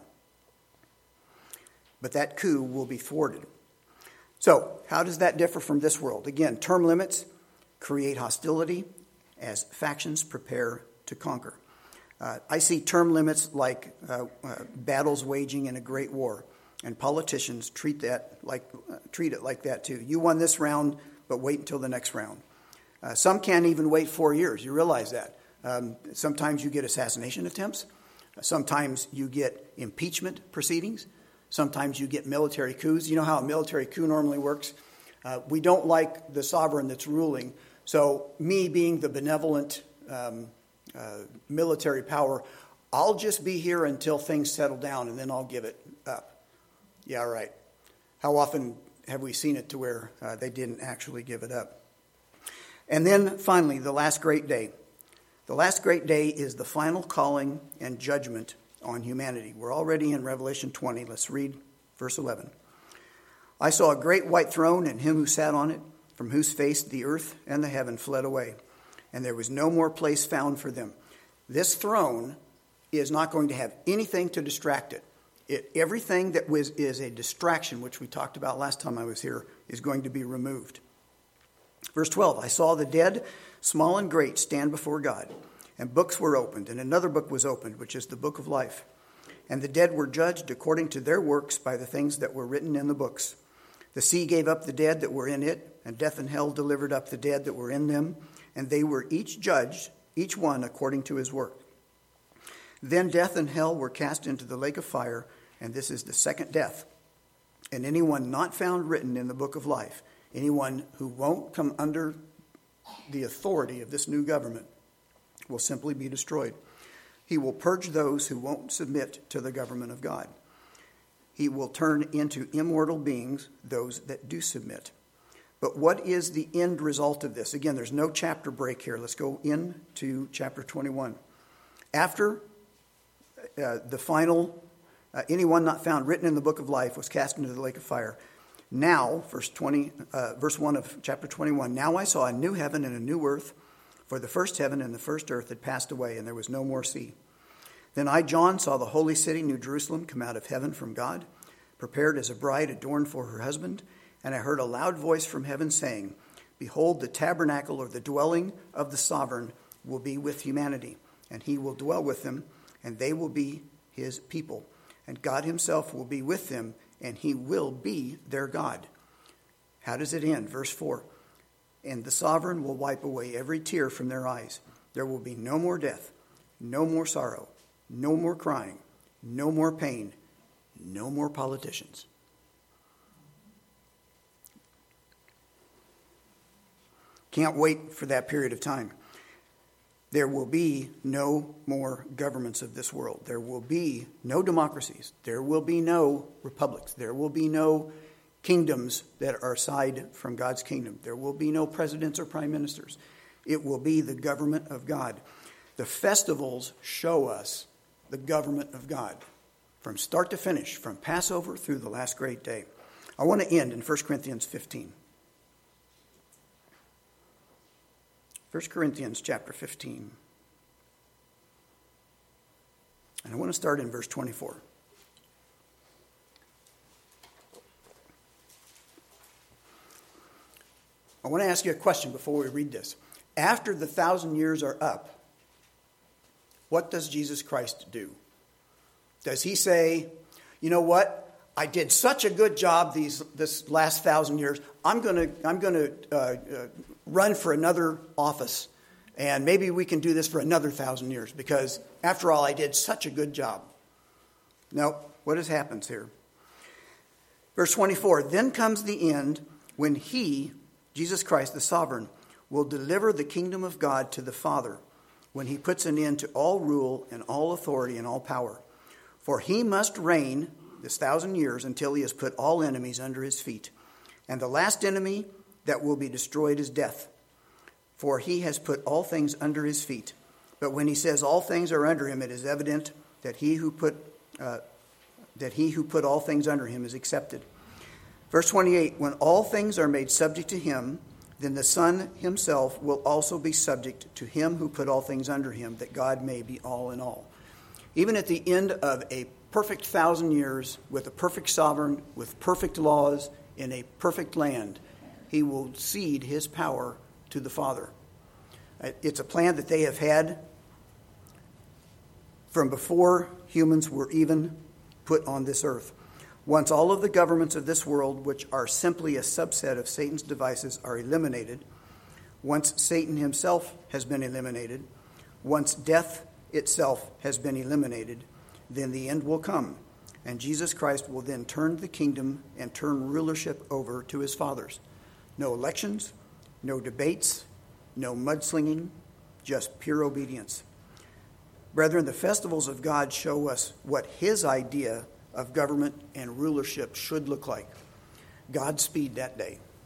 But that coup will be thwarted. So how does that differ from this world? Again, term limits create hostility as factions prepare to conquer. Uh, I see term limits like uh, uh, battles waging in a great war, and politicians treat that like uh, treat it like that too. You won this round, but wait until the next round. Uh, some can't even wait four years. You realize that. Um, sometimes you get assassination attempts. Sometimes you get impeachment proceedings. Sometimes you get military coups. You know how a military coup normally works? Uh, we don't like the sovereign that's ruling. So me being the benevolent um, uh, military power, I'll just be here until things settle down and then I'll give it up. Yeah, right. How often have we seen it to where uh, they didn't actually give it up? And then finally, the last great day. The last great day is the final calling and judgment on humanity. We're already in Revelation twenty. Let's read verse eleven. I saw a great white throne and him who sat on it, from whose face the earth and the heaven fled away, and there was no more place found for them. This throne is not going to have anything to distract it. It everything that was is a distraction, which we talked about last time I was here, is going to be removed. Verse twelve, I saw the dead, small and great, stand before God, and books were opened, and another book was opened, which is the book of life. And the dead were judged according to their works by the things that were written in the books. The sea gave up the dead that were in it, and death and hell delivered up the dead that were in them, and they were each judged, each one according to his work. Then death and hell were cast into the lake of fire, and this is the second death. And anyone not found written in the book of life, anyone who won't come under the authority of this new government, will simply be destroyed. He will purge those who won't submit to the government of God. He will turn into immortal beings those that do submit. But what is the end result of this? Again, there's no chapter break here. Let's go into chapter twenty-one. After uh, the final, uh, anyone not found written in the book of life was cast into the lake of fire. Now, verse twenty, uh, verse one of chapter twenty-one, now I saw a new heaven and a new earth, for the first heaven and the first earth had passed away, and there was no more sea. Then I, John, saw the holy city, New Jerusalem, come out of heaven from God, prepared as a bride adorned for her husband. And I heard a loud voice from heaven saying, behold, the tabernacle or the dwelling of the sovereign will be with humanity, and he will dwell with them, and they will be his people. And God himself will be with them, and he will be their God. How does it end? Verse four. And the sovereign will wipe away every tear from their eyes. There will be no more death, no more sorrow, no more crying, no more pain, no more politicians. Can't wait for that period of time. There will be no more governments of this world. There will be no democracies. There will be no republics. There will be no kingdoms that are aside from God's kingdom. There will be no presidents or prime ministers. It will be the government of God. The festivals show us the government of God from start to finish, from Passover through the last great day. I want to end in First Corinthians fifteen. First Corinthians chapter fifteen. And I want to start in verse twenty-four. I want to ask you a question before we read this. After the thousand years are up, what does Jesus Christ do? Does he say, you know what? I did such a good job these this last thousand years. I'm going to I'm going to uh, uh, run for another office, and maybe we can do this for another thousand years because, after all, I did such a good job. No, what has happened here? Verse twenty-four. Then comes the end when he, Jesus Christ, the sovereign, will deliver the kingdom of God to the Father, when he puts an end to all rule and all authority and all power. For he must reign this thousand years until he has put all enemies under his feet. And the last enemy that will be destroyed is death. For he has put all things under his feet. But when he says all things are under him, it is evident that he who put uh, that he who put all things under him is accepted. Verse twenty-eight, when all things are made subject to him, then the Son himself will also be subject to him who put all things under him, that God may be all in all. Even at the end of a perfect thousand years, with a perfect sovereign, with perfect laws, in a perfect land, he will cede his power to the Father. It's a plan that they have had from before humans were even put on this earth. Once all of the governments of this world, which are simply a subset of Satan's devices, are eliminated, once Satan himself has been eliminated, once death itself has been eliminated, then the end will come, and Jesus Christ will then turn the kingdom and turn rulership over to his fathers. No elections, no debates, no mudslinging, just pure obedience. Brethren, the festivals of God show us what his idea of government and rulership should look like. Godspeed that day.